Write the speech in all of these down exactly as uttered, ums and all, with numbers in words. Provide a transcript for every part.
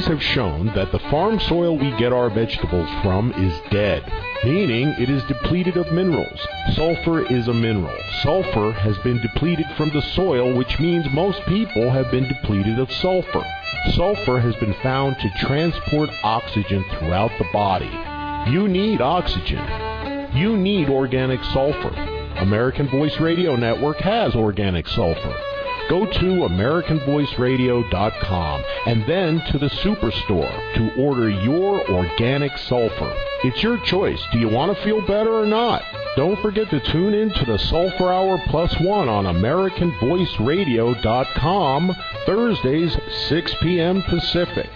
Studies have shown that the farm soil we get our vegetables from is dead, meaning it is depleted of minerals. Sulfur is a mineral. Sulfur has been depleted from the soil, which means most people have been depleted of sulfur. Sulfur has been found to transport oxygen throughout the body. You need oxygen. You need organic sulfur. American Voice Radio Network has organic sulfur. Go to American Voice Radio dot com and then to the Superstore to order your organic sulfur. It's your choice. Do you want to feel better or not? Don't forget to tune in to the Sulfur Hour Plus One on American Voice Radio dot com, Thursdays, six p.m. Pacific.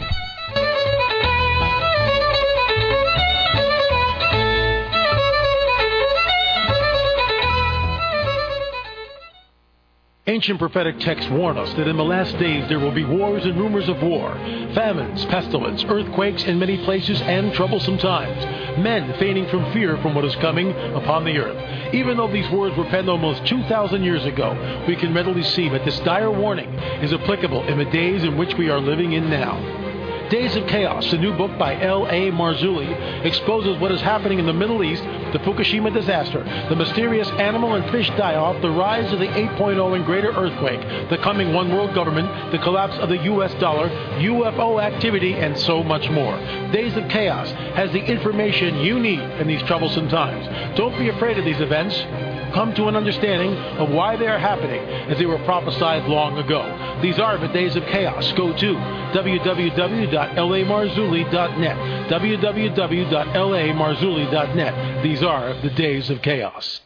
Ancient prophetic texts warn us that in the last days there will be wars and rumors of war, famines, pestilence, earthquakes in many places, and troublesome times, men feigning from fear from what is coming upon the earth. Even though these words were penned almost two thousand years ago, we can readily see that this dire warning is applicable in the days in which we are living in now. Days of Chaos, the new book by L A Marzulli, exposes what is happening in the Middle East, the Fukushima disaster, the mysterious animal and fish die-off, the rise of the eight point oh and greater earthquake, the coming one world government, the collapse of the U S dollar, U F O activity, and so much more. Days of Chaos has the information you need in these troublesome times. Don't be afraid of these events. Come to an understanding of why they are happening as they were prophesied long ago. These are the Days of Chaos. Go to w w w dot l a marzulli dot net, w w w dot l a marzulli dot net. These are the Days of Chaos.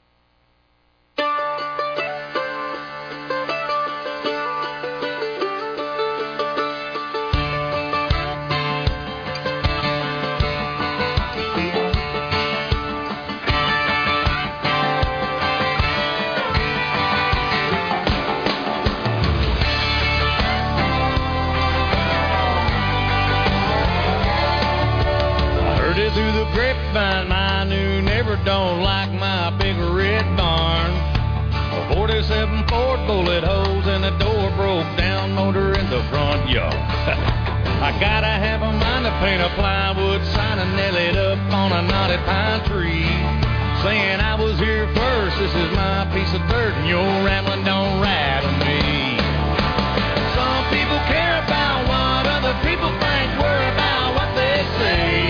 My new neighbor don't like my big red barn. A forty-seven Ford bullet holes in the door, broke down motor in the front yard. I gotta have a mind to paint a plywood sign and nail it up on a knotted pine tree, saying I was here first, this is my piece of dirt, and your rambling don't rattle me. Some people care about what other people think, worry about what they say.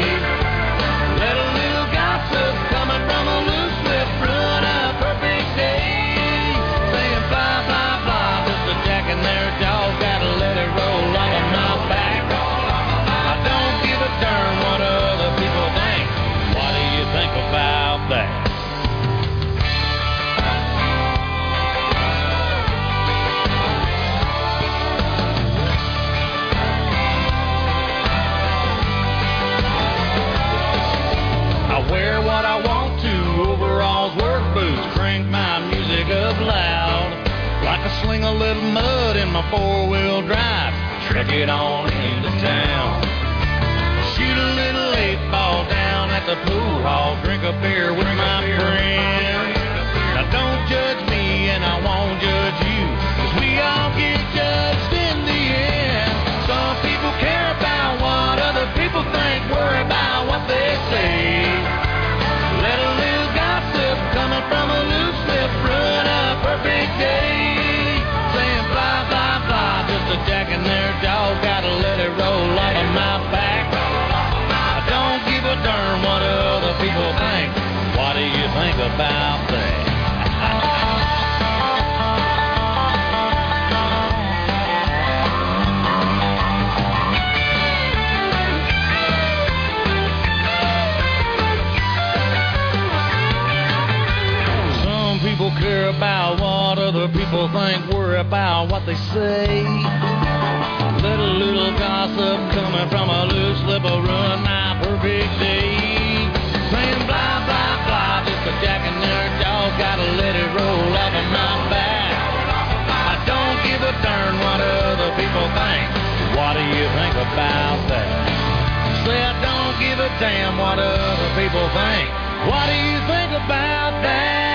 Coming from a loose lip, run a perfect day, saying blah, blah, blah, just a jacking their dog, gotta let it roll off of my back. I don't give a darn what other people think. What do you think about that? I wear what I want to, overalls, work boots, crank my music up loud, like I sling a little mud in my four-wheel drive, trek it on into town. Shoot a little eight ball down at the pool hall, drink a beer with my friends. Now don't judge me and I won't judge you, 'cause we all get judged in the end. Some people care about what other people think, worry about what they say. Let a little gossip coming from a loose lip ruin a perfect day, saying blah, blah, blah, just a jacking their dog, gotta let it roll off of my back. I don't give a darn what other people think. What do you think about that? People care about what other people think, worry about what they say. Let a little gossip coming from a loose lip will ruin my perfect day, saying blah, blah, blah, just a jacking their dog, gotta let it roll off of my back. I don't give a darn what other people think. What do you think about that? Say I don't give a damn what other people think. What do you think about that?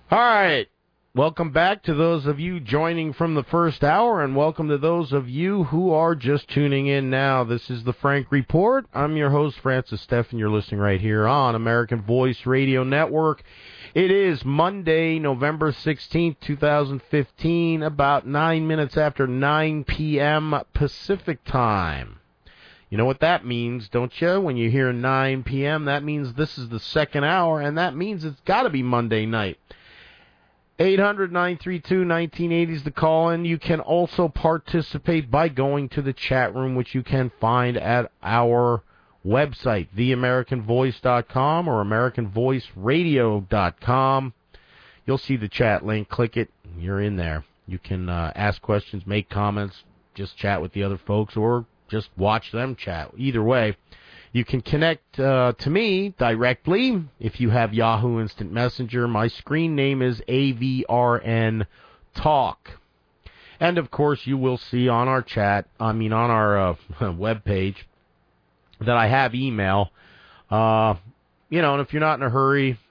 All right. Welcome back to those of you joining from the first hour, and welcome to those of you who are just tuning in now. This is the Frank Report. I'm your host, Francis Steffen. You're listening right here on American Voice Radio Network. It is Monday, November sixteenth, twenty fifteen, about nine minutes after nine p.m. Pacific Time. You know what that means, don't you? When you hear nine p.m., that means this is the second hour, and that means it's got to be Monday night. eight hundred, nine three two, nineteen eighty is the call-in. You can also participate by going to the chat room, which you can find at our website, the american voice dot com or american voice radio dot com. You'll see the chat link. Click it. You're in there. You can uh, ask questions, make comments, just chat with the other folks, or just watch them chat. Either way, you can connect uh, to me directly if you have Yahoo Instant Messenger. My screen name is A V R N Talk. And, of course, you will see on our chat, I mean on our uh, webpage, that I have email. Uh, you know, and if you're not in a hurry,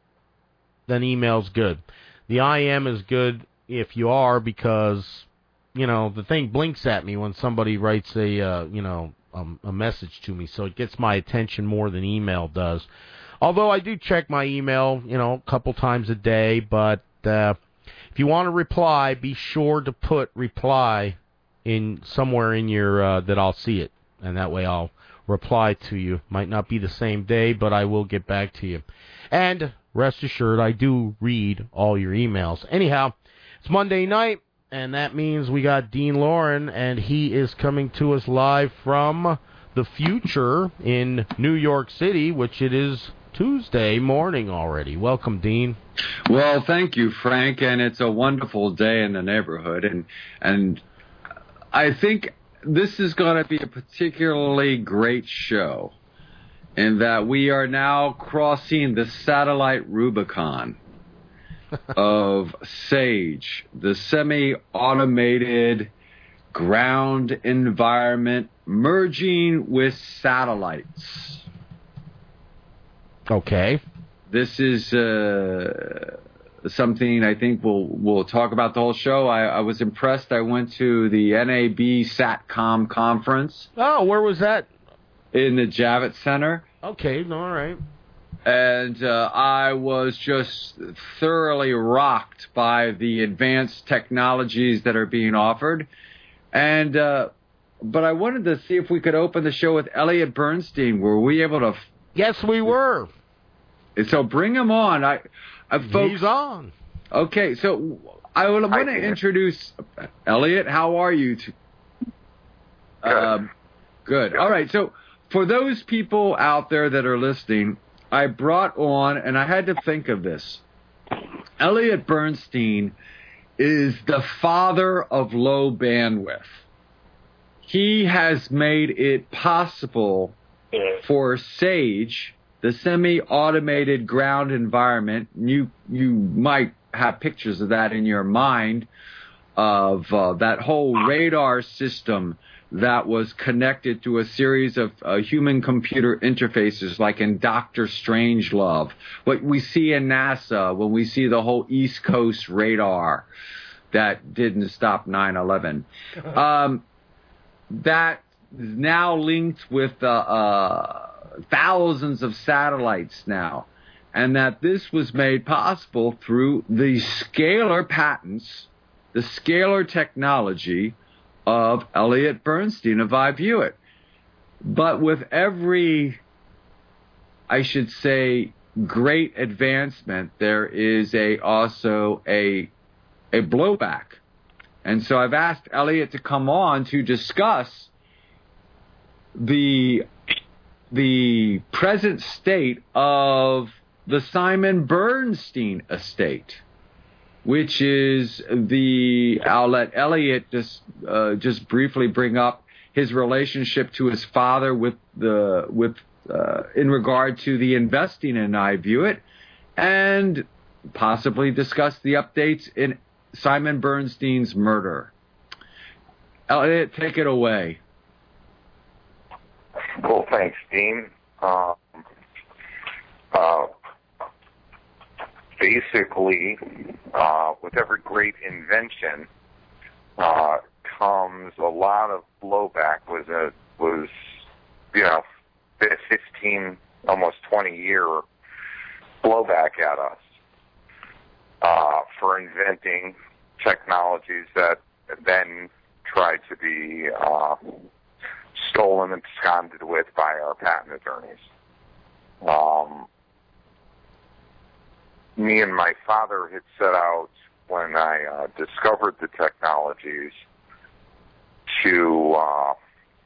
then email's good. The I M is good if you are, because, you know, the thing blinks at me when somebody writes a, uh, you know, um, a message to me, so it gets my attention more than email does. Although I do check my email, you know, a couple times a day, but uh, if you want to reply, be sure to put reply in somewhere in your, uh, that I'll see it, and that way I'll reply to you. Might not be the same day, but I will get back to you. And rest assured, I do read all your emails. Anyhow, it's Monday night, and that means we got Dean Lauren, and he is coming to us live from the future in New York City, which it is Tuesday morning already. Welcome, Dean. Well, thank you, Frank, and it's a wonderful day in the neighborhood, and and I think this is going to be a particularly great show in that we are now crossing the satellite Rubicon of SAGE, the semi-automated ground environment merging with satellites. Okay. This is uh, something I think we'll we'll talk about the whole show. I, I was impressed. I went to the N A B SATCOM conference. Oh, where was that? In the Javits Center. Okay, all right. And uh, I was just thoroughly rocked by the advanced technologies that are being offered. And uh, but I wanted to see if we could open the show with Elliot Bernstein. Were we able to? F- yes, we were. So bring him on. I, I folks, He's on. Okay, so I want to introduce Elliot. How are you? T- Good. Um, good. All right. So for those people out there that are listening, I brought on, and I had to think of this. Elliot Bernstein is the father of low bandwidth. He has made it possible for SAGE, the semi-automated ground environment. You you might have pictures of that in your mind, of uh, that whole radar system that was connected to a series of uh, human-computer interfaces, like in Doctor Strangelove. What we see in NASA when we see the whole East Coast radar that didn't stop nine eleven. Um, that is now linked with uh, uh, thousands of satellites now, and that this was made possible through the scalar patents, the scalar technology of Elliot Bernstein of iViewIt. But with every, I should say, great advancement, there is a also a a blowback. And so I've asked Elliot to come on to discuss the the present state of the Simon Bernstein estate, which is the, I'll let Elliot just uh, just briefly bring up his relationship to his father with the with uh, in regard to the investing in iViewIt, and possibly discuss the updates in Simon Bernstein's murder. Elliot, take it away. Cool, thanks, Dean. Um, uh, basically, uh, with every great invention, uh, comes a lot of blowback. Was a was you know, fifteen, almost twenty year blowback at us uh, for inventing technologies that then tried to be uh, stolen and absconded with by our patent attorneys. Um, me and my father had set out when I uh, discovered the technologies to uh,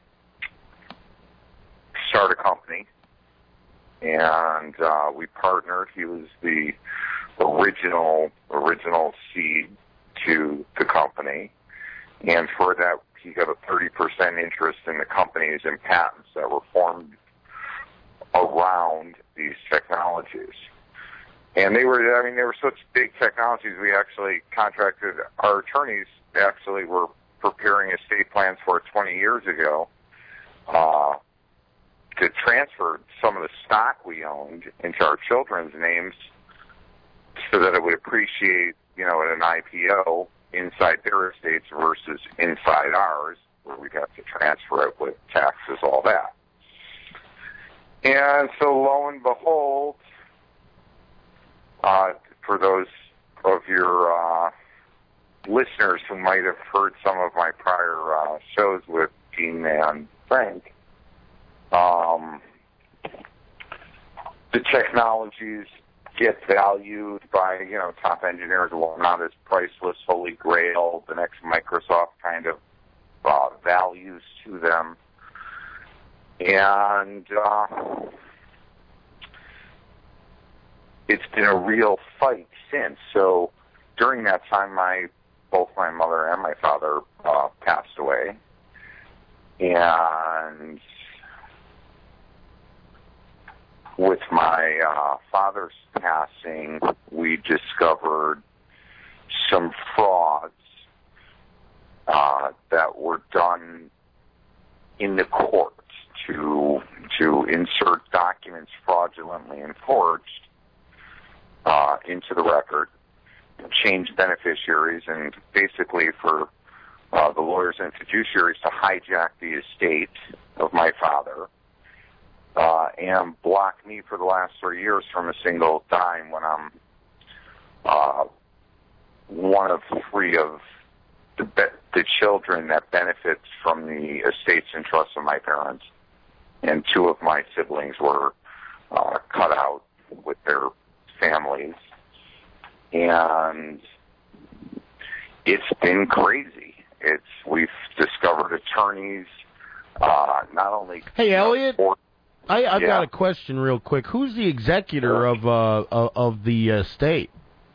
start a company, and uh, we partnered. He was the original original seed to the company, and for that he got a thirty percent interest in the companies and patents that were formed around these technologies. And they were, I mean, they were such big technologies, we actually contracted, our attorneys actually were preparing estate plans for it twenty years ago uh, to transfer some of the stock we owned into our children's names so that it would appreciate, you know, at an I P O inside their estates versus inside ours, where we'd have to transfer it with taxes, all that. And so lo and behold, uh, for those of your uh, listeners who might have heard some of my prior uh, shows with Gene Man Frank, um, the technologies get valued by, you know, top engineers, well, not as priceless, holy grail, the next Microsoft kind of uh, values to them. And uh, it's been a real fight since. So during that time, my both my mother and my father uh, passed away. And with my uh, father's passing, we discovered some frauds uh, that were done in the courts to to insert documents fraudulently and forged uh, into the record, change beneficiaries, and basically for uh, the lawyers and fiduciaries to hijack the estate of my father uh, and block me for the last three years from a single dime when I'm uh, one of three of the, be- the children that benefits from the estates and trusts of my parents. And two of my siblings were uh, cut out with their families. And it's been crazy. It's we've discovered attorneys, uh, not only... Hey, Elliot, or, I, I've yeah. got a question real quick. Who's the executor of uh, of, of the uh, state?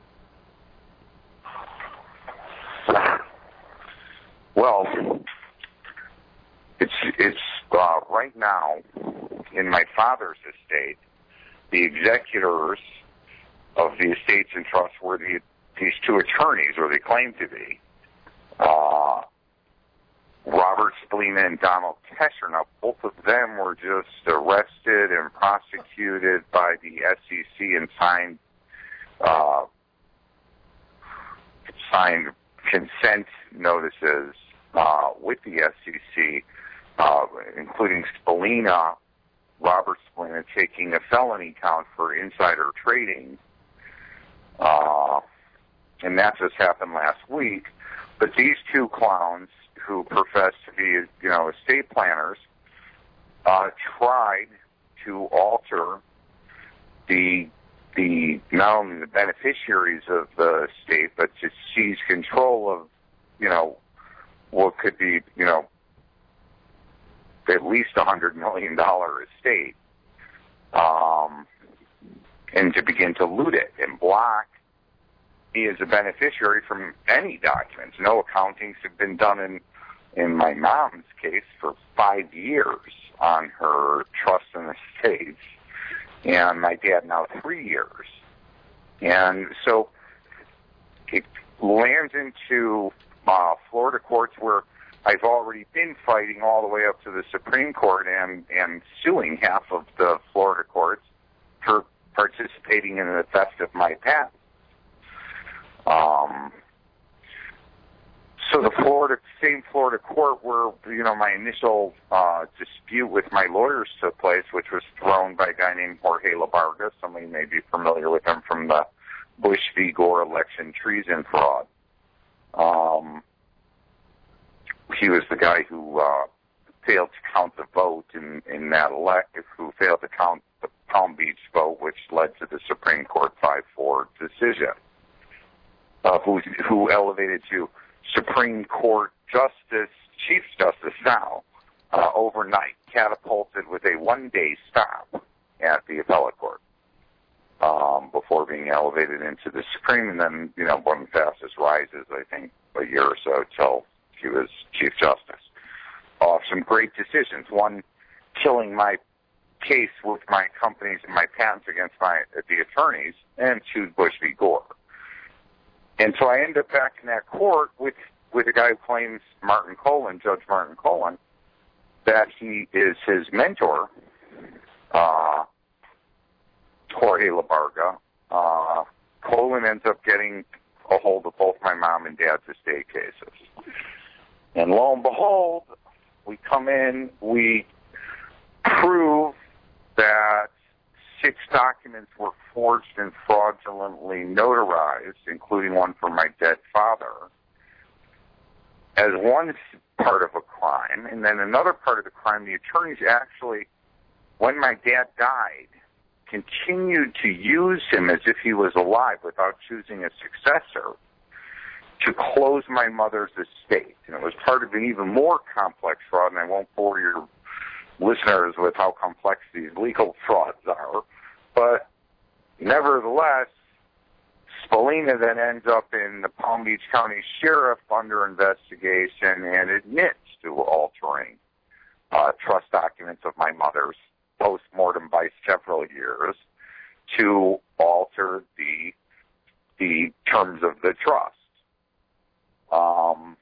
Well, it's it's uh, right now in my father's estate, the executors of the estates and trusts were the, these two attorneys, or they claim to be, uh, Robert Spalina and Donald Tesher. Now, both of them were just arrested and prosecuted by the S E C and signed uh, signed consent notices uh, with the S E C, uh, including Spalina, Robert Spalina, taking a felony count for insider trading. Uh, and that just happened last week. But these two clowns who profess to be, you know, estate planners, uh, tried to alter the the not only the beneficiaries of the estate, but to seize control of, you know, what could be, you know, at least a hundred million dollar estate, um, and to begin to loot it and block me as a beneficiary from any documents. No accountings have been done in in my mom's case for five years on her trust and estates, and my dad now three years. And so it lands into uh, Florida courts where I've already been fighting all the way up to the Supreme Court and, and suing half of the Florida courts for participating in the theft of my patent. Um, so the Florida, same Florida court where, you know, my initial uh, dispute with my lawyers took place, which was thrown by a guy named Jorge La Barga. Somebody may be familiar with him from the Bush v. Gore election treason fraud. Um, he was the guy who uh, failed to count the vote in, in that elect, who failed to count the Palm Beach vote, which led to the Supreme Court five four decision, uh, who, who elevated to Supreme Court Justice, Chief Justice now, uh, overnight, catapulted with a one-day stop at the appellate court um, before being elevated into the Supreme, and then, you know, one of the fastest rises, I think, a year or so till he was Chief Justice. Uh, some great decisions. One, killing my case with my companies and my patents against my the attorneys, and sued Bush v. Gore. And so I end up back in that court with, with a guy who claims, Martin Colin, Judge Martin Colin, that he is his mentor, uh, Jorge La Barga. Uh, Colin ends up getting a hold of both my mom and dad's estate cases. And lo and behold, we come in, we prove that six documents were forged and fraudulently notarized, including one for my dead father, as one part of a crime. And then another part of the crime, the attorneys actually, when my dad died, continued to use him as if he was alive without choosing a successor to close my mother's estate. And it was part of an even more complex fraud, and I won't bore your listeners with how complex these legal frauds are. But nevertheless, Spallina then ends up in the Palm Beach County Sheriff under investigation and admits to altering uh, trust documents of my mother's post-mortem by several years to alter the the terms of the trust. Um,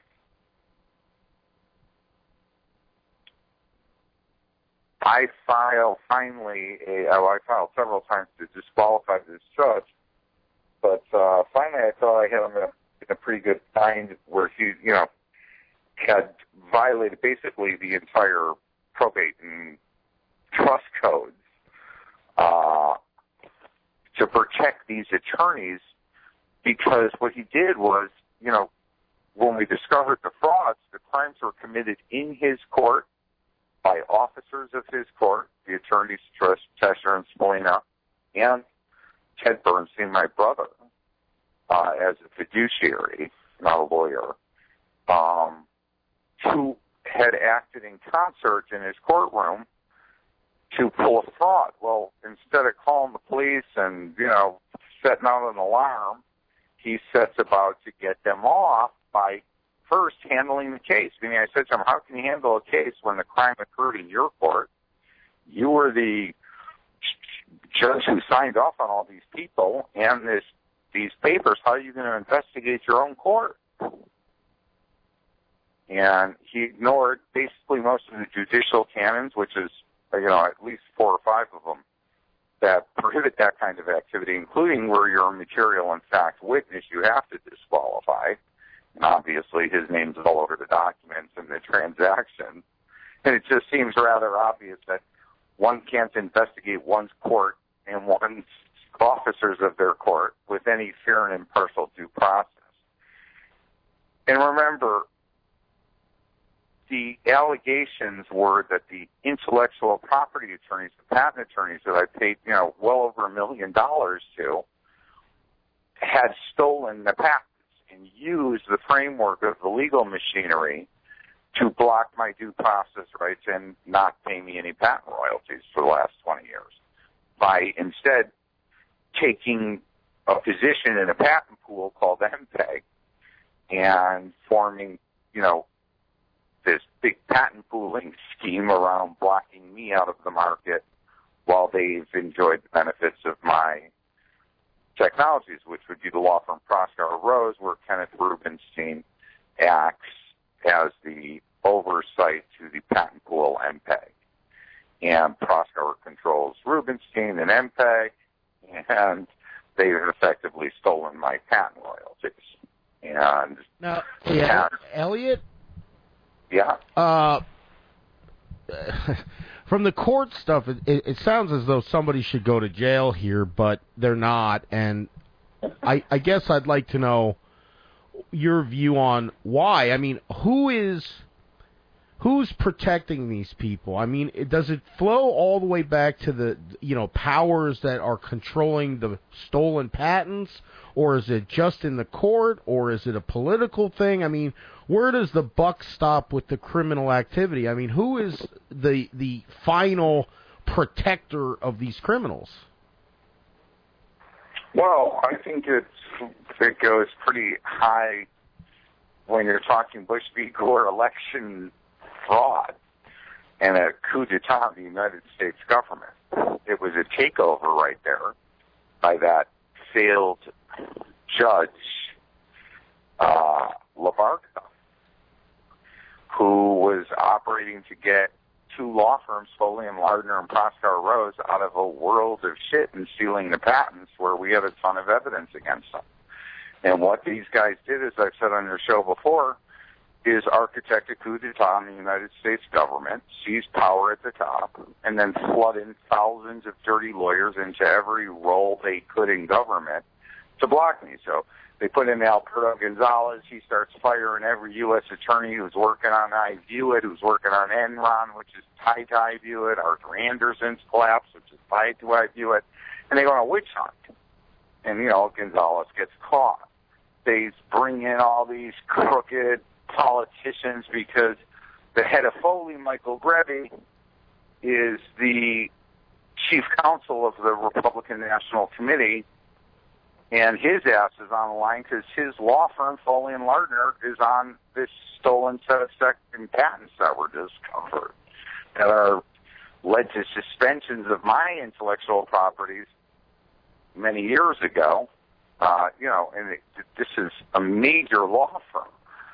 I filed finally, a, oh, I filed several times to disqualify this judge, but uh, finally I thought I had him in a, in a pretty good bind where he, you know, had violated basically the entire probate and trust codes uh, to protect these attorneys, because what he did was, you know, when we discovered the frauds, the crimes were committed in his court by officers of his court, the attorneys Tesher and Spallina, and Ted Bernstein, my brother, uh, as a fiduciary, not a lawyer, um, who had acted in concert in his courtroom to pull a fraud. Well, instead of calling the police and, you know, setting out an alarm, he sets about to get them off by first handling the case. I mean, I said to him, how can you handle a case when the crime occurred in your court? You were the judge who signed off on all these people and this these papers. How are you going to investigate your own court? And he ignored basically most of the judicial canons, which is, you know, at least four or five of them that prohibit that kind of activity, including where you're a material and fact witness, you have to disqualify. And obviously his name's all over the documents and the transaction. And it just seems rather obvious that one can't investigate one's court and one's officers of their court with any fair and impartial due process. And remember, the allegations were that the intellectual property attorneys, the patent attorneys that I paid, you know, well over a million dollars to, had stolen the patents and used the framework of the legal machinery to block my due process rights and not pay me any patent royalties for the last twenty years by instead taking a position in a patent pool called M P E G and forming, you know, this big patent pooling scheme around blocking me out of the market while they've enjoyed the benefits of my technologies, which would be the law firm Proskauer Rose, where Kenneth Rubenstein acts as the oversight to the patent pool M P E G. And Proskauer controls Rubenstein and M P E G, and they've effectively stolen my patent royalties. And now, yeah, Elliot. Yeah. Uh, from the court stuff, it, it, it sounds as though somebody should go to jail here, but they're not. And I, I guess I'd like to know your view on why. I mean, who is who's protecting these people? I mean, it, does it flow all the way back to the you know powers that are controlling the stolen patents, or is it just in the court, or is it a political thing? I mean, where does the buck stop with the criminal activity? I mean, who is the the final protector of these criminals? Well, I think it's it goes pretty high when you're talking Bush v. Gore election fraud and a coup d'etat of the United States government. It was a takeover right there by that failed judge, uh, LaBarca, who was operating to get two law firms, Foley and Lardner and Proskauer Rose, out of a world of shit and stealing the patents where we have a ton of evidence against them. And what these guys did, as I've said on your show before, is architect a coup d'etat in the United States government, seize power at the top, and then flood in thousands of dirty lawyers into every role they could in government to block me. So they put in Alberto Gonzalez. He starts firing every U S attorney who's working on I View It, who's working on Enron, which is tied to I View It, Arthur Anderson's collapse, which is tied to I View It, and they go on a witch hunt. And, you know, Gonzalez gets caught. They bring in all these crooked politicians because the head of Foley, Michael Grevy, is the chief counsel of the Republican National Committee, and his ass is on the line because his law firm, Foley and Lardner, is on this stolen set of second patents that were discovered that are led to suspensions of my intellectual properties many years ago. Uh, you know, and it, this is a major law firm.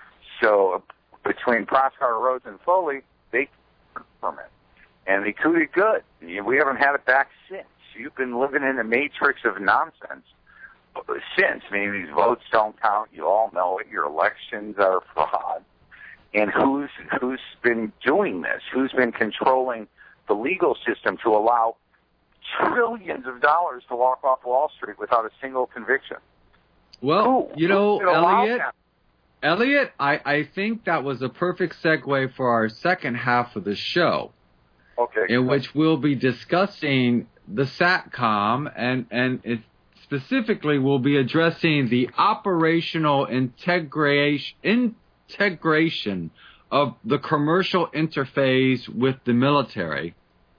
So between Proskauer, Rose, and Foley, they from it. And they cooed good. We haven't had it back since. You've been living in a matrix of nonsense since. I mean, these votes don't count. You all know it. Your elections are fraud. And who's who's been doing this? Who's been controlling the legal system to allow trillions of dollars to walk off Wall Street without a single conviction? Well, Who, you know, Elliot, that? Elliot, I, I think that was a perfect segue for our second half of the show. Okay. In which we'll be discussing the SATCOM, and, and it specifically we'll be addressing the operational integration integration of the commercial interface with the military.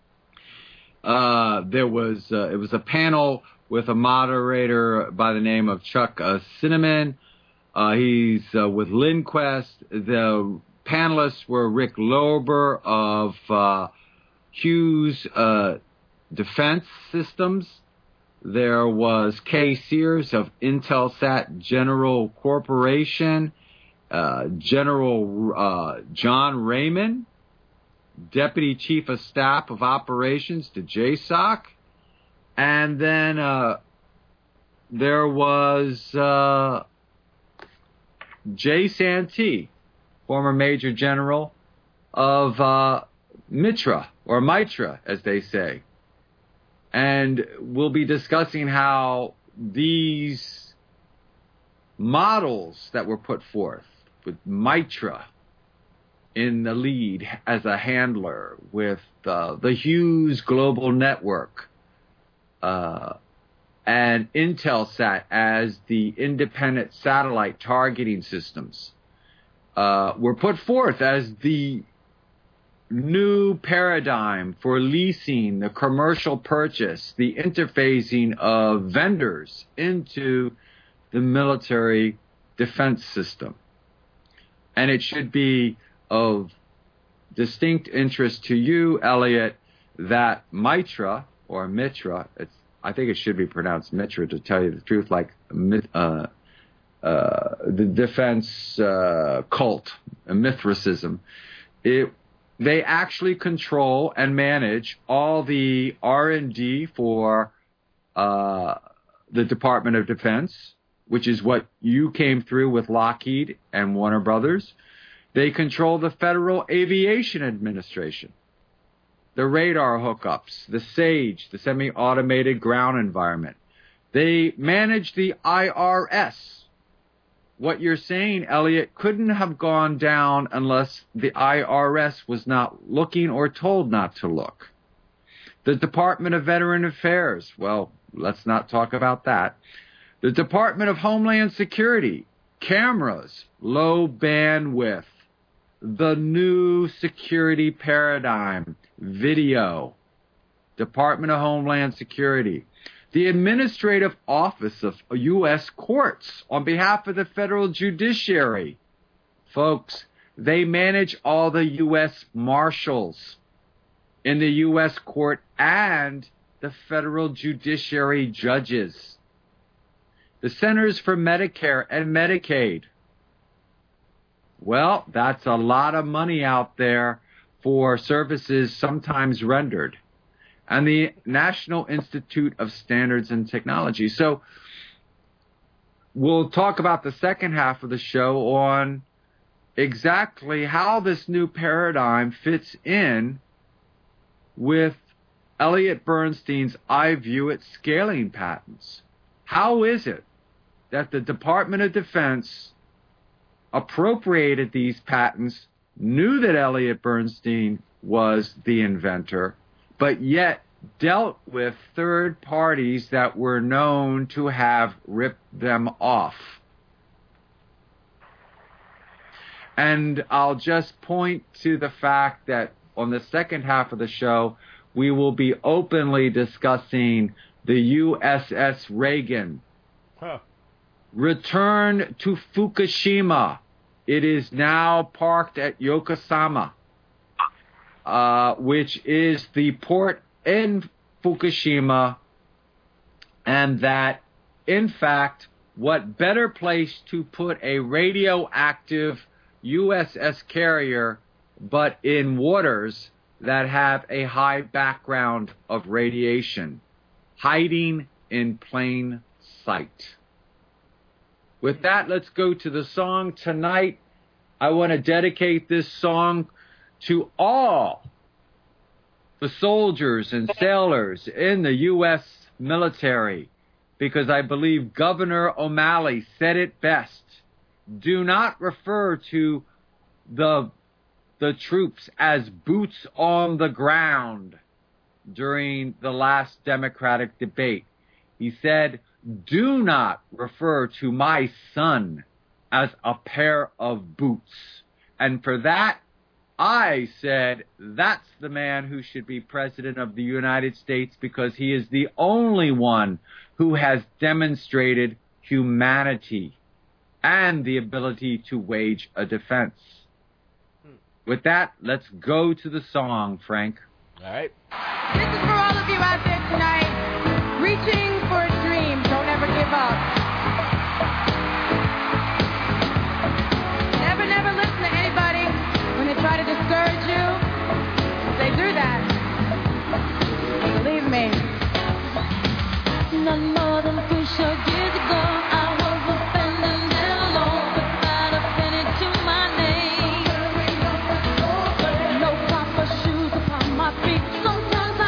Uh, there was uh, it was a panel with a moderator by the name of Chuck uh, Cinnamon. Uh, he's uh, with Lindquest. The panelists were Rick Lober of uh, Hughes uh, Defense Systems. There was Kay Sears of Intelsat General Corporation, uh, General uh, John Raymond, Deputy Chief of Staff of Operations to J SOC, and then uh, there was uh, Jay Santee, former Major General of uh, Mitra, or Mitra, as they say. And we'll be discussing how these models that were put forth, with Mitra in the lead as a handler, with uh, the Hughes Global Network, uh, and Intelsat as the independent satellite targeting systems, uh, were put forth as the new paradigm for leasing, the commercial purchase, the interfacing of vendors into the military defense system. And it should be of distinct interest to you, Elliot, that Mitra, or Mitra, it's, I think it should be pronounced Mitra to tell you the truth, like uh, uh, the defense uh, cult, Mithraism, it they actually control and manage all the R and D for uh, the Department of Defense, which is what you came through with Lockheed and Warner Brothers. They control the Federal Aviation Administration, the radar hookups, the SAGE, the semi-automated ground environment. They manage the I R S. What you're saying, Elliot, couldn't have gone down unless the I R S was not looking or told not to look. The Department of Veteran Affairs, well, let's not talk about that. The Department of Homeland Security, cameras, low bandwidth, the new security paradigm, video. Department of Homeland Security. The Administrative Office of U S Courts on behalf of the federal judiciary. Folks, they manage all the U S Marshals in the U S court and the federal judiciary judges. The Centers for Medicare and Medicaid. Well, that's a lot of money out there for services sometimes rendered. And the National Institute of Standards and Technology. So we'll talk about the second half of the show on exactly how this new paradigm fits in with Elliot Bernstein's I View It scaling patents. How is it that the Department of Defense appropriated these patents, knew that Elliot Bernstein was the inventor, but yet dealt with third parties that were known to have ripped them off? And I'll just point to the fact that on the second half of the show, we will be openly discussing the U S S Reagan. Huh. Return to Fukushima. It is now parked at Yokosuka, uh, which is the port in Fukushima, and that, in fact, what better place to put a radioactive U S S carrier but in waters that have a high background of radiation, hiding in plain sight. With that, let's go to the song tonight. I want to dedicate this song to all the soldiers and sailors in the U S military, because I believe Governor O'Malley said it best. Do not refer to the, the troops as boots on the ground during the last Democratic debate. He said, do not refer to my son as a pair of boots. And for that, I said, that's the man who should be president of the United States, because he is the only one who has demonstrated humanity and the ability to wage a defense. With that, let's go to the song, Frank. All right. This is for all of you out there tonight, reaching for a dream. Don't ever give up. Never, never listen to anybody when they try to discourage you. They do that. Believe me. Not more than three short years ago, I was abandoned and alone without a penny to my name. No proper shoes upon my feet. Sometimes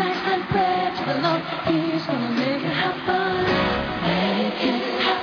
nice and pray to the Lord. He's gonna make it happen. Make it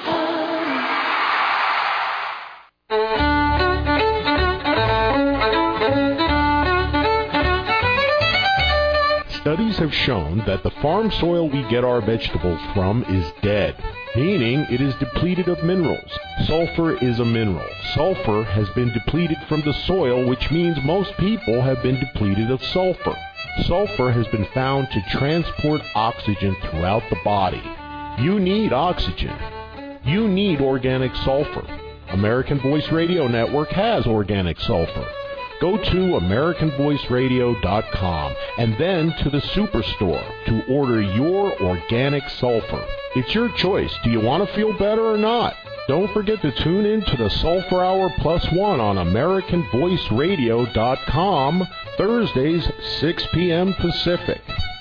Studies have shown that the farm soil we get our vegetables from is dead, meaning it is depleted of minerals. Sulfur is a mineral. Sulfur has been depleted from the soil, which means most people have been depleted of sulfur. Sulfur has been found to transport oxygen throughout the body. You need oxygen. You need organic sulfur. American Voice Radio Network has organic sulfur. Go to American Voice Radio dot com and then to the Superstore to order your organic sulfur. It's your choice. Do you want to feel better or not? Don't forget to tune in to the Sulfur Hour Plus One on American Voice Radio dot com, Thursdays, six p.m. Pacific.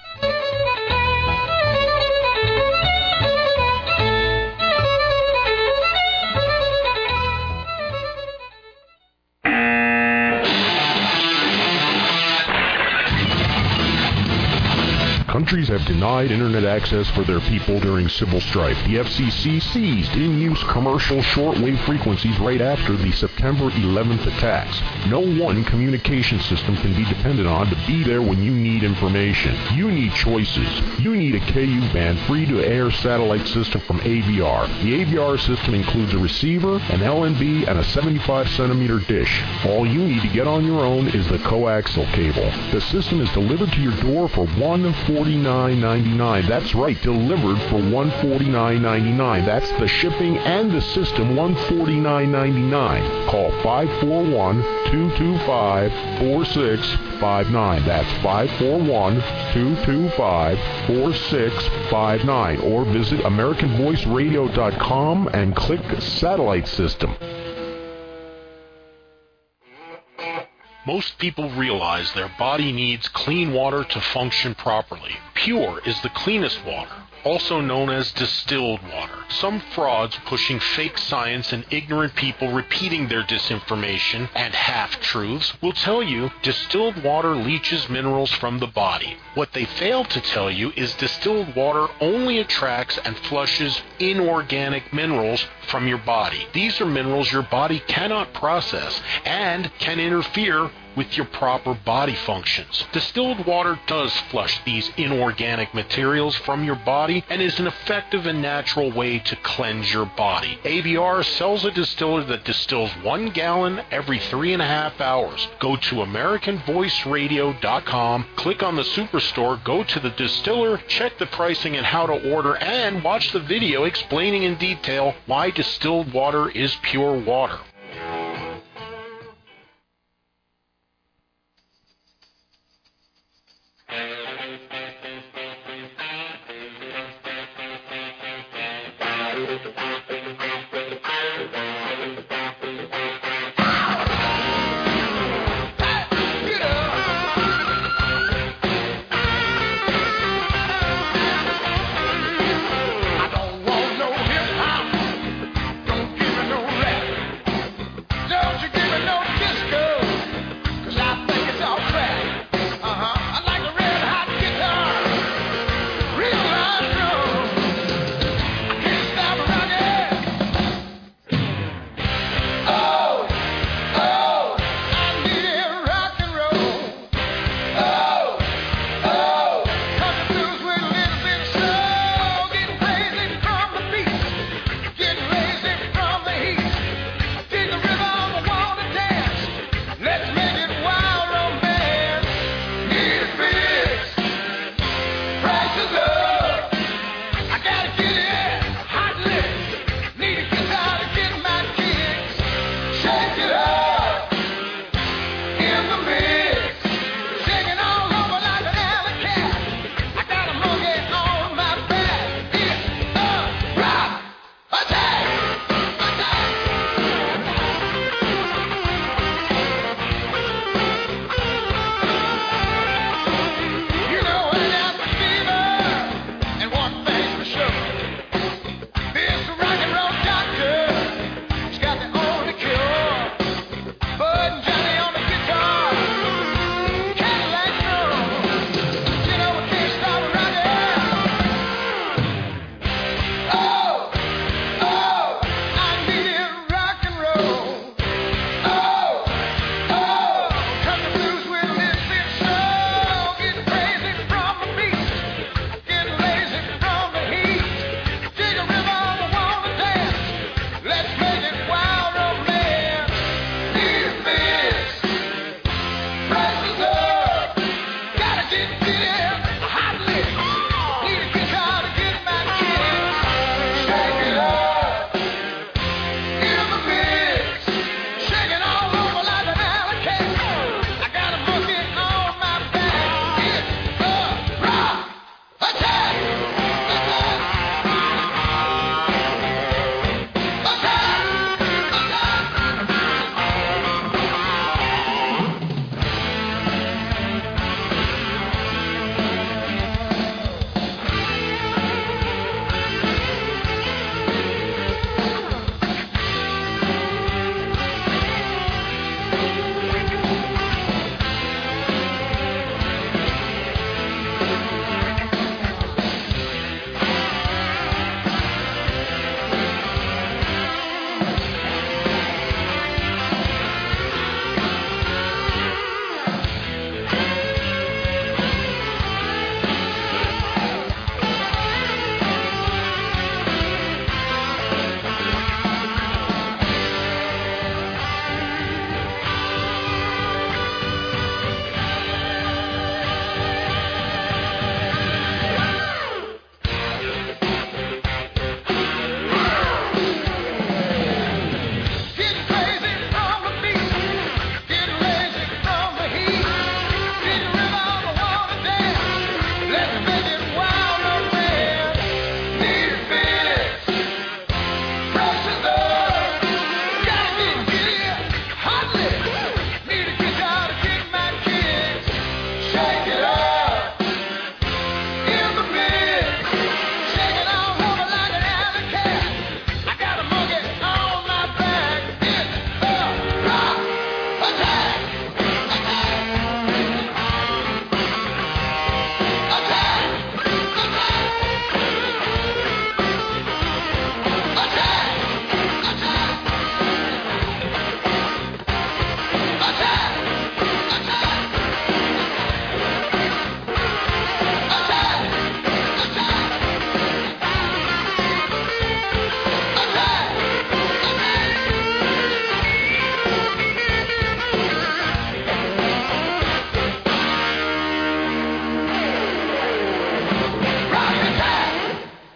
Countries have denied internet access for their people during civil strife. The F C C seized in-use commercial shortwave frequencies right after the September eleventh attacks. No one communication system can be depended on to be there when you need information. You need choices. You need a K U band free-to-air satellite system from A V R. The A V R system includes a receiver, an L N B, and a seventy-five centimeter dish. All you need to get on your own is the coaxial cable. The system is delivered to your door for one hundred forty-nine ninety-nine. That's right, delivered for one hundred forty-nine ninety-nine. That's the shipping and the system, one hundred forty-nine ninety-nine. Call five four one, two two five, four six five nine. That's five four one, two two five, four six five nine. Or visit American Voice Radio dot com and click Satellite System. Most people realize their body needs clean water to function properly. Pure is the cleanest water, also known as distilled water. Some frauds pushing fake science and ignorant people repeating their disinformation and half-truths will tell you distilled water leaches minerals from the body. What they fail to tell you is distilled water only attracts and flushes inorganic minerals from your body. These are minerals your body cannot process and can interfere with your proper body functions. Distilled water does flush these inorganic materials from your body and is an effective and natural way to cleanse your body. A V R sells a distiller that distills one gallon every three and a half hours. Go to American Voice Radio dot com, click on the Superstore, go to the distiller, check the pricing and how to order, and watch the video explaining in detail why distilled water is pure water. Fever!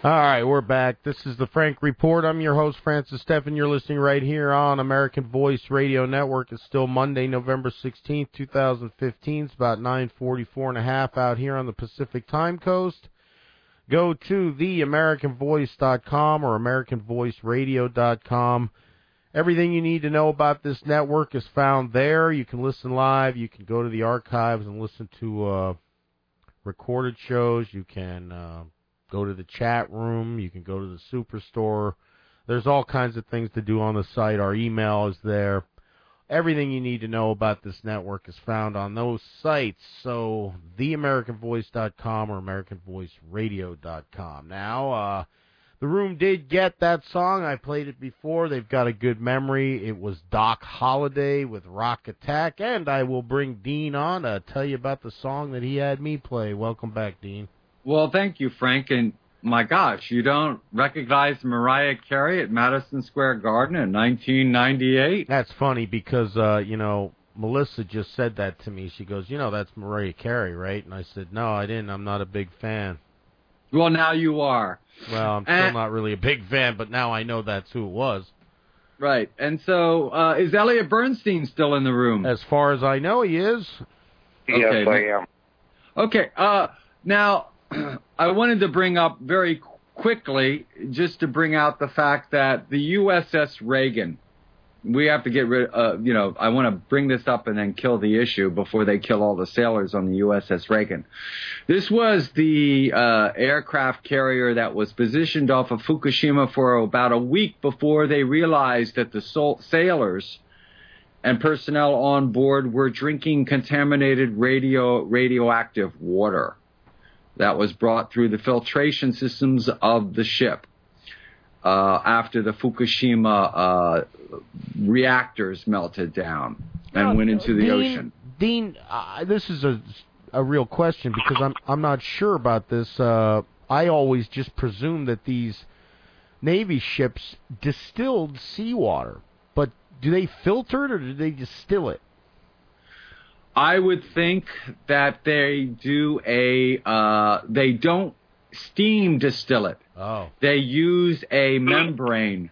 All right, we're back. This is the Frank Report. I'm your host, Francis Steffen. You're listening right here on American Voice Radio Network. It's still Monday, November sixteenth, twenty fifteen. It's about nine forty-four and a half out here on the Pacific Time Coast. Go to the american voice dot com or american voice radio dot com. Everything you need to know about this network is found there. You can listen live. You can go to the archives and listen to uh, recorded shows. You can... Uh, Go to the chat room. You can go to the Superstore. There's all kinds of things to do on the site. Our email is there. Everything you need to know about this network is found on those sites. So, the american voice dot com or american voice radio dot com. Now, uh, the room did get that song. I played it before. They've got a good memory. It was Doc Holliday with Rock Attack. And I will bring Dean on to tell you about the song that he had me play. Welcome back, Dean. Well, thank you, Frank. And my gosh, you don't recognize Mariah Carey at Madison Square Garden in nineteen ninety-eight? That's funny because, uh, you know, Melissa just said that to me. She goes, you know, that's Mariah Carey, right? And I said, no, I didn't. I'm not a big fan. Well, now you are. Well, I'm still and, not really a big fan, but now I know that's who it was. Right. And so, uh, is Elliot Bernstein still in the room? As far as I know, he is. Yes, Okay. I am. Okay. Uh, now... I wanted to bring up very quickly, just to bring out the fact that the U S S Reagan, we have to get rid uh, you know, I want to bring this up and then kill the issue before they kill all the sailors on the U S S Reagan. This was the uh, aircraft carrier that was positioned off of Fukushima for about a week before they realized that the sol- sailors and personnel on board were drinking contaminated radio radioactive water that was brought through the filtration systems of the ship uh, after the Fukushima uh, reactors melted down and Now, went into the Dean, ocean. Dean, uh, this is a, a real question because I'm I'm not sure about this. Uh, I always just presumed that these Navy ships distilled seawater, but do they filter it or do they distill it? I would think that they do a, uh, they don't steam distill it. Oh. They use a membrane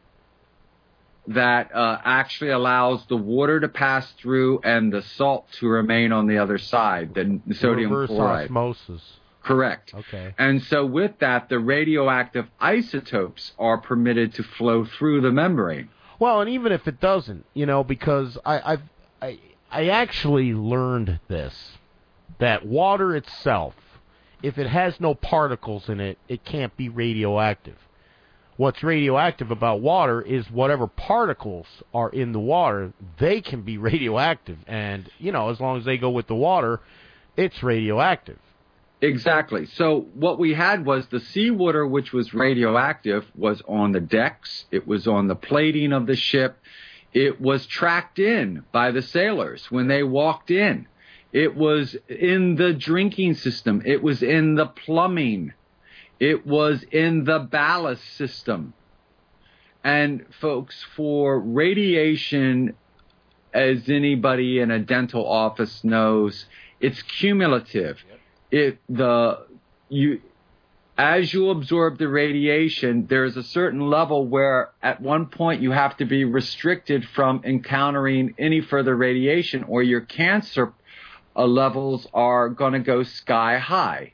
that uh, actually allows the water to pass through and the salt to remain on the other side, the sodium Reverse chloride. osmosis. Correct. Okay. And so with that, the radioactive isotopes are permitted to flow through the membrane. Well, and even if it doesn't, you know, because I, I've, I, I actually learned this, that water itself, if it has no particles in it, it can't be radioactive. What's radioactive about water is whatever particles are in the water, they can be radioactive. And, you know, as long as they go with the water, it's radioactive. Exactly. So what we had was the seawater, which was radioactive, was on the decks. It was on the plating of the ship. It was tracked in by the sailors when they walked in. It was in the drinking system. It was in the plumbing. It was in the ballast system. And folks, for radiation, as anybody in a dental office knows, it's cumulative. Yep. It the you as you absorb the radiation, there's a certain level where at one point you have to be restricted from encountering any further radiation, or your cancer uh, levels are going to go sky high.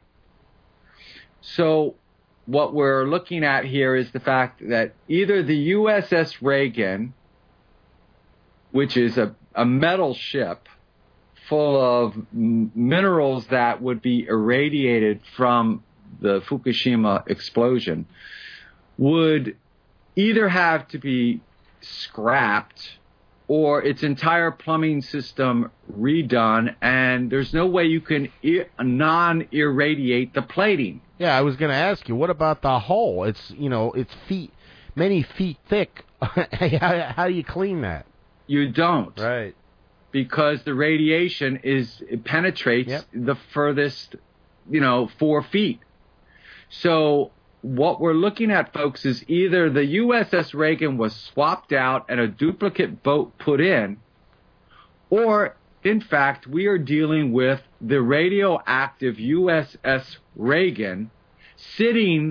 So what we're looking at here is the fact that either the U S S Reagan, which is a, a metal ship full of m- minerals that would be irradiated from the Fukushima explosion, would either have to be scrapped or its entire plumbing system redone, and there's no way you can ir- non-irradiate the plating. Yeah, I was going to ask you, what about the hull? It's, you know, it's feet, many feet thick. how, how do you clean that? You don't. Right. Because the radiation is, it penetrates Yep. the furthest, you know, four feet. So what we're looking at, folks, is either the U S S Reagan was swapped out and a duplicate boat put in, or, in fact, we are dealing with the radioactive U S S Reagan sitting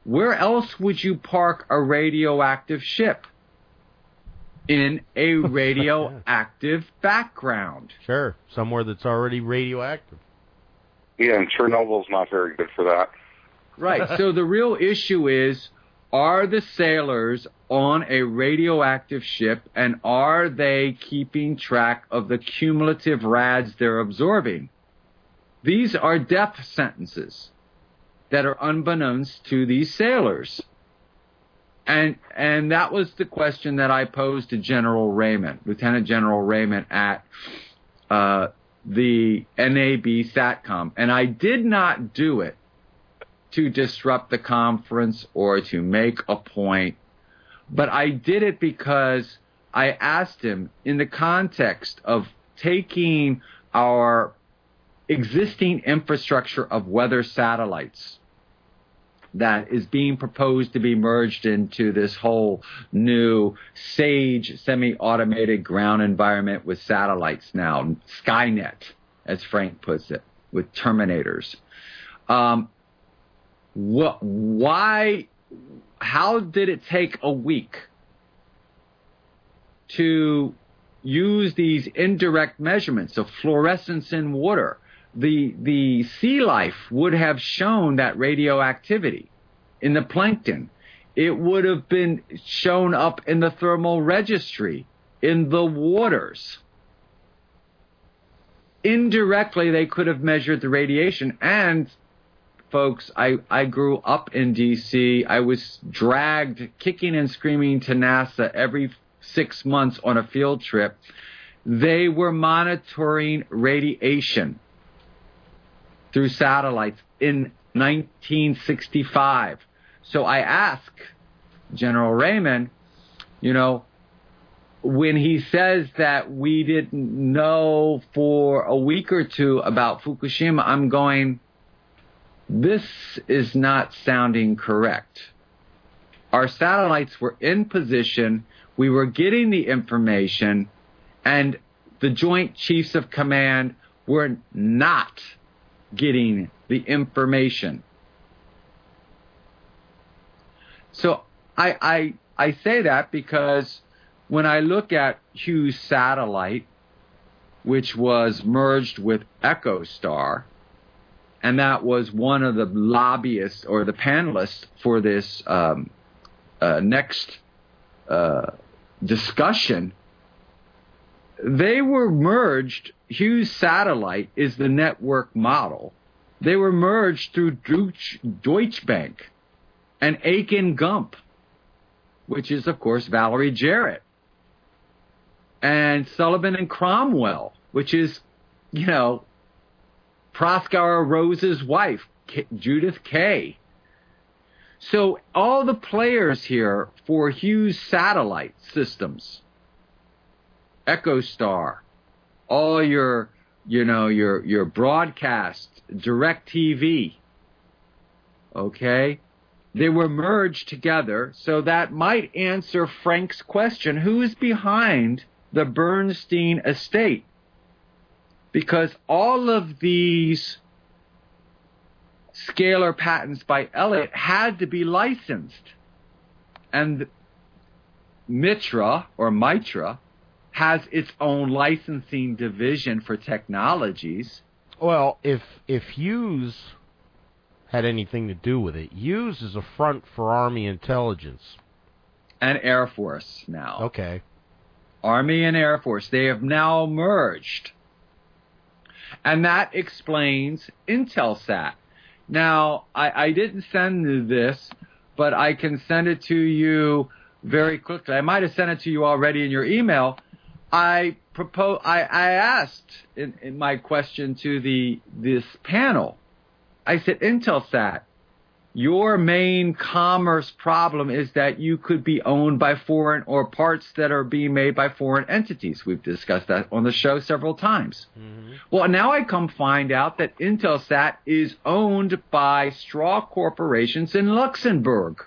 where else would you park a radioactive ship? In a radioactive background. Sure, somewhere that's already radioactive. Yeah, and Chernobyl's not very good for that. Right. So the real issue is, are the sailors on a radioactive ship, and are they keeping track of the cumulative rads they're absorbing? These are death sentences that are unbeknownst to these sailors. And and that was the question that I posed to General Raymond, Lieutenant General Raymond at uh, the N A B SATCOM. And I did not do it to disrupt the conference or to make a point, but I did it because I asked him, in the context of taking our existing infrastructure of weather satellites that is being proposed to be merged into this whole new SAGE semi-automated ground environment with satellites now, Skynet, as Frank puts it, with Terminators. Um, wh- why, how did it take a week to use these indirect measurements of fluorescence in water? The the sea life would have shown that radioactivity in the plankton. It would have been shown up in the thermal registry, in the waters. Indirectly, they could have measured the radiation. And, folks, I, I grew up in D C. I was dragged kicking and screaming to NASA every six months on a field trip. They were monitoring radiation through satellites in nineteen sixty-five. So I asked General Raymond, you know, when he says that we didn't know for a week or two about Fukushima, I'm going, this is not sounding correct. Our satellites were in position, we were getting the information, and the Joint Chiefs of Command were not getting the information. So I, I I say that because when I look at Hughes Satellite, which was merged with EchoStar, and that was one of the lobbyists or the panelists for this um, uh, next uh, discussion, they were merged. Hughes Satellite is the network model. They were merged through Deutsche, Deutsche Bank and Aiken Gump, which is, of course, Valerie Jarrett, and Sullivan and Cromwell, which is, you know, Proskauer Rose's wife, K- Judith Kay. So all the players here for Hughes Satellite Systems, EchoStar, all your, you know, your your broadcast, DirecTV, okay, they were merged together. So that might answer Frank's question: who is behind the Bernstein estate? Because all of these scalar patents by Elliott had to be licensed, and Mitra or Mitra has its own licensing division for technologies. Well, if if Hughes had anything to do with it, Hughes is a front for Army intelligence. And Air Force now. Okay. Army and Air Force, they have now merged. And that explains Intelsat. Now, I, I didn't send you this, but I can send it to you very quickly. I might have sent it to you already in your email. I propose. I, I asked in, in my question to the this panel, I said, Intelsat, your main commerce problem is that you could be owned by foreign or parts that are being made by foreign entities. We've discussed that on the show several times. Mm-hmm. Well, now I come find out that Intelsat is owned by straw corporations in Luxembourg.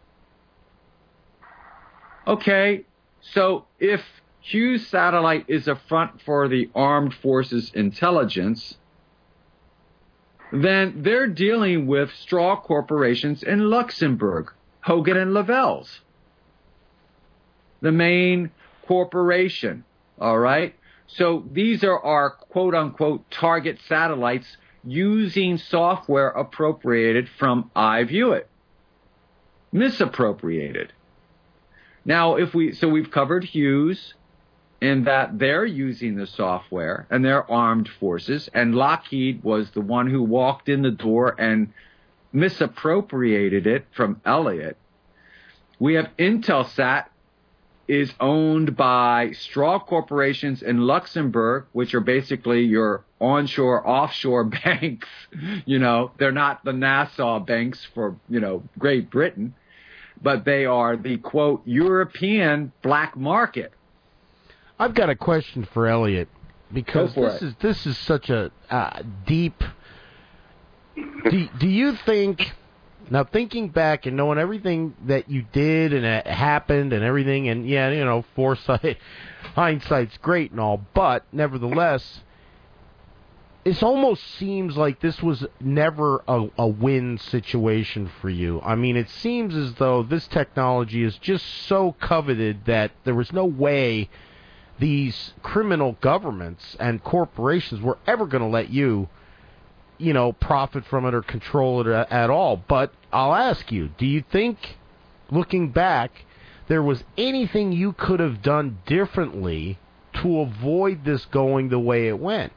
Okay, so if Hughes Satellite is a front for the armed forces intelligence, then they're dealing with straw corporations in Luxembourg, Hogan and Lovells, the main corporation, all right? So these are our quote-unquote target satellites using software appropriated from iViewIt, misappropriated. Now, if we so we've covered Hughes in that they're using the software and they're armed forces, and Lockheed was the one who walked in the door and misappropriated it from Elliott. We have Intelsat is owned by straw corporations in Luxembourg, which are basically your onshore, offshore banks. You know, they're not the Nassau banks for, you know, Great Britain, but they are the, quote, European black market. I've got a question for Elliot, because Go for this it. is this is such a uh, deep. Do, do you think, now thinking back and knowing everything that you did and it happened and everything, and yeah, you know, foresight, hindsight's great and all, but nevertheless, it almost seems like this was never a, a win situation for you. I mean, it seems as though this technology is just so coveted that there was no way these criminal governments and corporations were ever going to let you, you know, profit from it or control it at all. But I'll ask you, do you think, looking back, there was anything you could have done differently to avoid this going the way it went?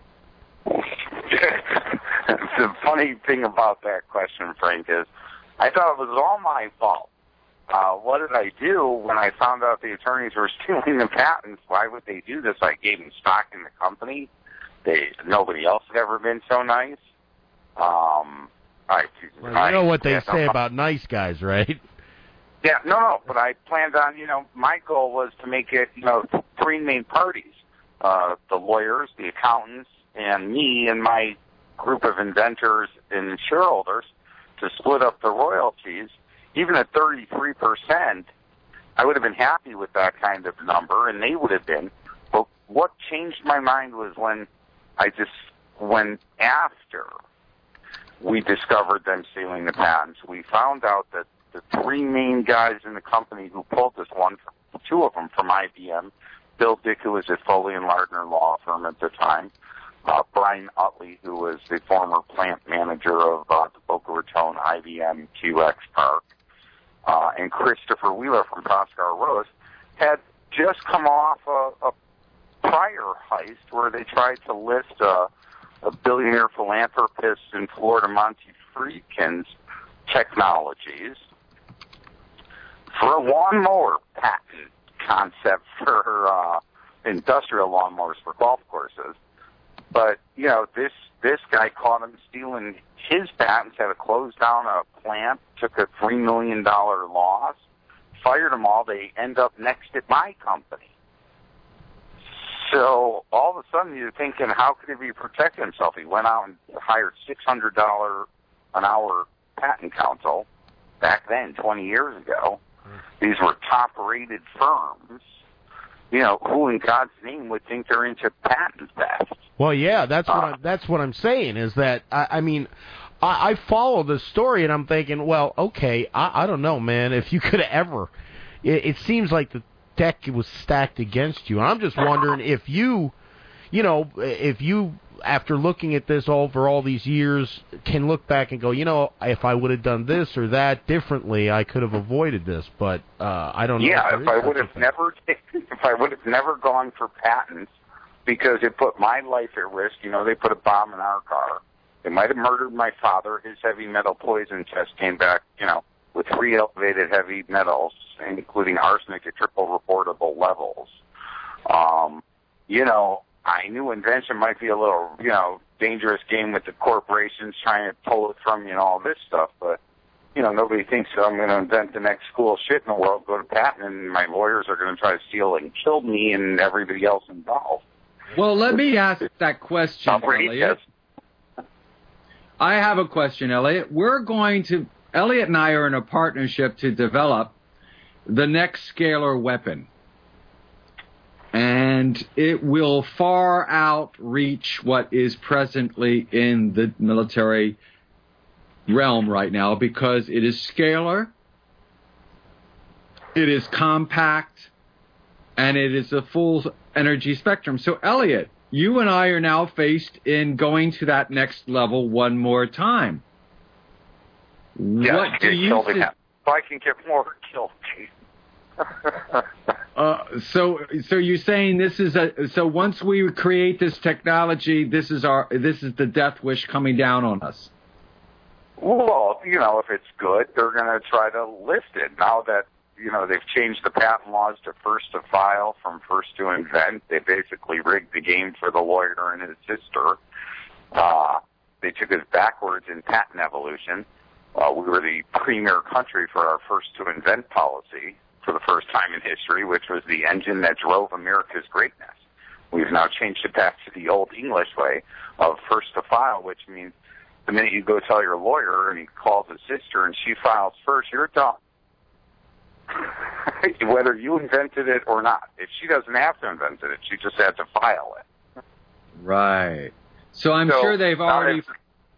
The funny thing about that question, Frank, is I thought it was all my fault. Uh, what did I do when I found out the attorneys were stealing the patents? Why would they do this? I gave them stock in the company. They nobody else had ever been so nice. Um, I, Well, you I, know what they yeah, say no, about nice guys, right? Yeah, no, no, but I planned on, you know, my goal was to make it, you know, three main parties, uh, the lawyers, the accountants, and me and my group of inventors and shareholders to split up the royalties. Even at thirty-three percent, I would have been happy with that kind of number, and they would have been. But what changed my mind was when I just, when after we discovered them stealing the patents, we found out that the three main guys in the company who pulled this one, two of them from I B M, Bill Dick, who was at Foley and Lardner Law Firm at the time, uh, Brian Utley, who was the former plant manager of uh, the Boca Raton I B M Q X Park, uh, and Christopher Wheeler from Coscar Rose, had just come off a, a prior heist where they tried to list a, a billionaire philanthropist in Florida, Monty Friedkin's technologies for a lawnmower patent concept for uh, industrial lawnmowers for golf courses. But, you know, this this guy caught him stealing his patents, had to close down a plant, took a three million dollars loss, fired them all. They end up next at my company. So all of a sudden you're thinking, how could he be protecting himself? He went out and hired six hundred dollars an hour patent counsel back then, twenty years ago. These were top-rated firms. You know, who in God's name would think they're into patent theft? Well, yeah, that's what Uh, I'm, that's what I'm saying is that I, I mean, I, I follow the story and I'm thinking, well, okay, I, I don't know, man. If you could ever, it, it seems like the deck was stacked against you. And I'm just wondering if you, you know, if you, after looking at this over all these years, can look back and go, you know, if I would have done this or that differently, I could have avoided this. But uh, I don't know. Yeah, if, if there I is would such a have thing. never, if I would have never gone for patents, because it put my life at risk. You know, they put a bomb in our car. They might have murdered my father. His heavy metal poison test came back, you know, with three elevated heavy metals, including arsenic at triple reportable levels. Um, you know, I knew invention might be a little, you know, dangerous game with the corporations trying to pull it from you and all this stuff, but, you know, nobody thinks that I'm going to invent the next cool shit in the world, go to patent, and my lawyers are going to try to steal and kill me and everybody else involved. Well, let me ask that question, Elliot. I have a question, Elliot. We're going to, Elliot and I are in a partnership to develop the next scalar weapon. And and it will far outreach what is presently in the military realm right now because it is scalar, it is compact, and it is a full energy spectrum. So, Elliot, you and I are now faced in going to that next level one more time. Yeah, what do you killed think? again. If I can get more killed, uh, so, so you're saying this is a so once we create this technology, this is our this is the death wish coming down on us. Well, you know, if it's good, they're going to try to lift it. Now that, you know, they've changed the patent laws to first to file from first to invent, they basically rigged the game for the lawyer and his sister. Uh, they took us backwards in patent evolution. Uh, we were the premier country for our first to invent policy for the first time in history, which was the engine that drove America's greatness. We've now changed it back to the old English way of first to file, which means the minute you go tell your lawyer and he calls his sister and she files first, you're done. Whether you invented it or not. If she doesn't have to invent it, she just had to file it. Right. So I'm So, sure they've now already it's-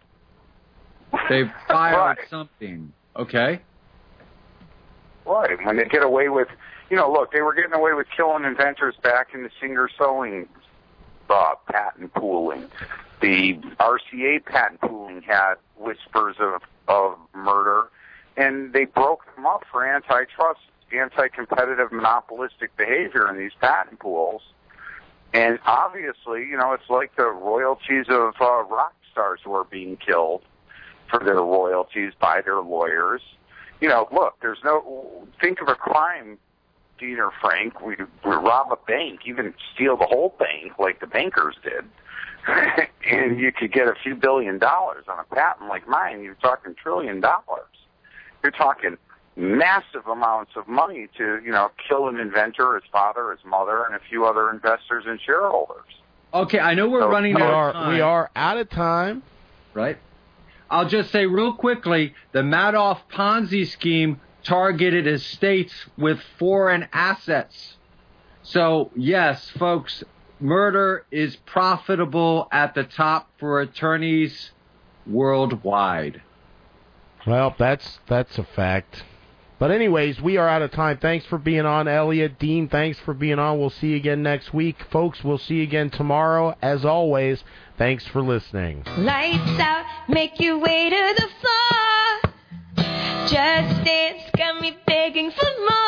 they've filed Right. something. Okay. Right. When they get away with, you know, look, they were getting away with killing inventors back in the Singer Sewing uh, patent pooling. The R C A patent pooling had whispers of, of murder, and they broke them up for antitrust, anti-competitive, monopolistic behavior in these patent pools. And obviously, you know, it's like the royalties of uh, rock stars who are being killed for their royalties by their lawyers. You know, look, there's no, think of a crime, Dean or Frank, we, we rob a bank, even steal the whole bank like the bankers did, and you could get a few billion dollars on a patent like mine. You're talking trillion dollars. You're talking massive amounts of money to, you know, kill an inventor, his father, his mother, and a few other investors and shareholders. Okay, I know we're So running We out are of time. we are out of time. Right. I'll just say real quickly, the Madoff Ponzi scheme targeted estates with foreign assets. So, yes, folks, murder is profitable at the top for attorneys worldwide. Well, that's that's a fact. But anyways, we are out of time. Thanks for being on, Elliot. Dean, thanks for being on. We'll see you again next week. Folks, we'll see you again tomorrow. As always, thanks for listening. Lights out, make your way to the floor. Just dance, got me begging for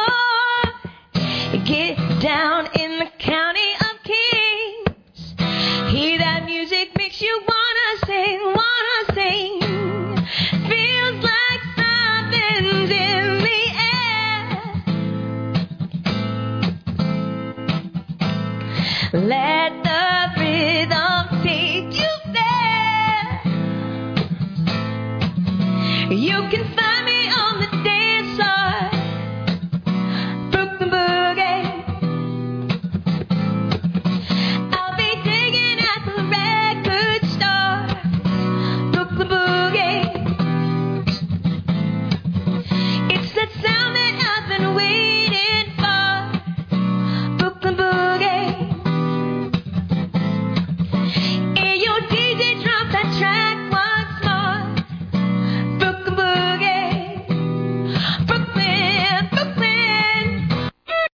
more. Get down in the county of kings. Hear that music makes you wanna sing, wanna sing. Feels like something's in the air. Let